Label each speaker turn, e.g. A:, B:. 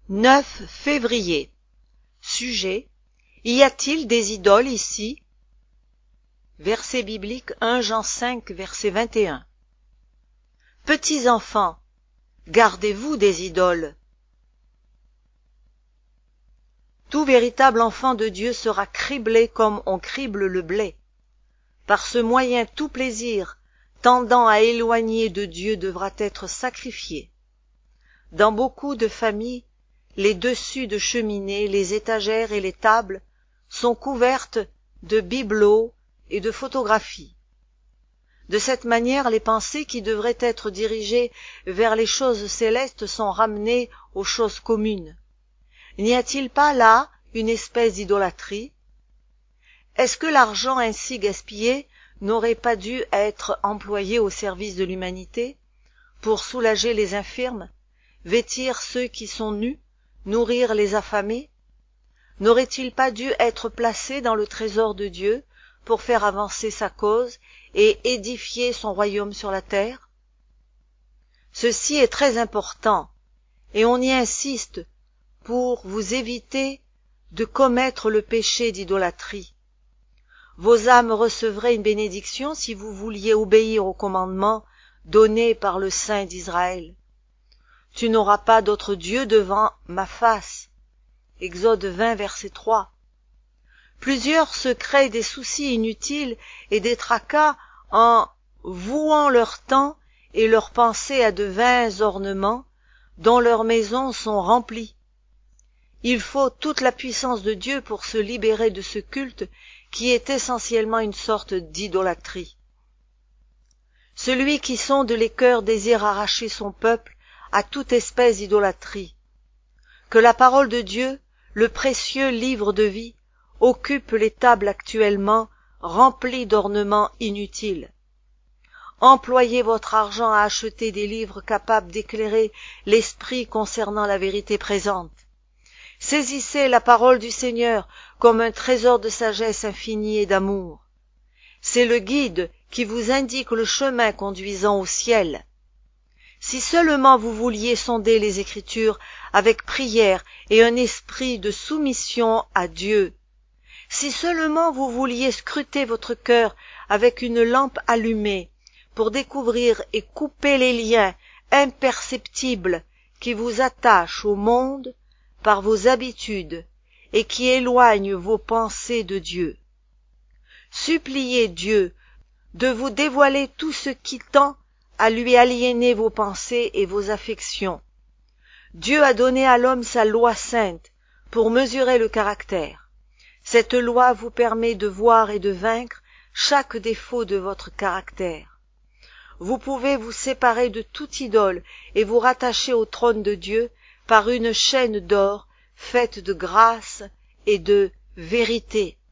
A: 9 février. Sujet: y a-t-il des idoles ici? Verset biblique 1 Jean 5, verset 21. Petits enfants, gardez-vous des idoles. Tout véritable enfant de Dieu sera criblé comme on crible le blé. Par ce moyen, tout plaisir tendant à éloigner de Dieu devra être sacrifié. Dans beaucoup de familles, les dessus de cheminée, les étagères et les tables sont couvertes de bibelots et de photographies. De cette manière, les pensées qui devraient être dirigées vers les choses célestes sont ramenées aux choses communes. N'y a-t-il pas là une espèce d'idolâtrie? Est-ce que l'argent ainsi gaspillé n'aurait pas dû être employé au service de l'humanité, pour soulager les infirmes, vêtir ceux qui sont nus, nourrir les affamés? N'aurait-il pas dû être placé dans le trésor de Dieu pour faire avancer sa cause et édifier son royaume sur la terre? Ceci est très important, et on y insiste pour vous éviter de commettre le péché d'idolâtrie. Vos âmes recevraient une bénédiction si vous vouliez obéir aux commandements donnés par le Saint d'Israël. Tu n'auras pas d'autre Dieu devant ma face. Exode 20, verset 3. Plusieurs se créent des soucis inutiles et des tracas en vouant leur temps et leurs pensées à de vains ornements dont leurs maisons sont remplies. Il faut toute la puissance de Dieu pour se libérer de ce culte qui est essentiellement une sorte d'idolâtrie. Celui qui sonde les cœurs désire arracher son peuple à toute espèce d'idolâtrie. Que la parole de Dieu, le précieux livre de vie, occupe les tables actuellement remplies d'ornements inutiles. Employez votre argent à acheter des livres capables d'éclairer l'esprit concernant la vérité présente. Saisissez la parole du Seigneur comme un trésor de sagesse infinie et d'amour. C'est le guide qui vous indique le chemin conduisant au ciel. Si seulement vous vouliez sonder les Écritures avec prière et un esprit de soumission à Dieu, si seulement vous vouliez scruter votre cœur avec une lampe allumée pour découvrir et couper les liens imperceptibles qui vous attachent au monde par vos habitudes et qui éloignent vos pensées de Dieu. Suppliez Dieu de vous dévoiler tout ce qui tend à lui aliéner vos pensées et vos affections. Dieu a donné à l'homme sa loi sainte pour mesurer le caractère. Cette loi vous permet de voir et de vaincre chaque défaut de votre caractère. Vous pouvez vous séparer de toute idole et vous rattacher au trône de Dieu par une chaîne d'or faite de grâce et de vérité.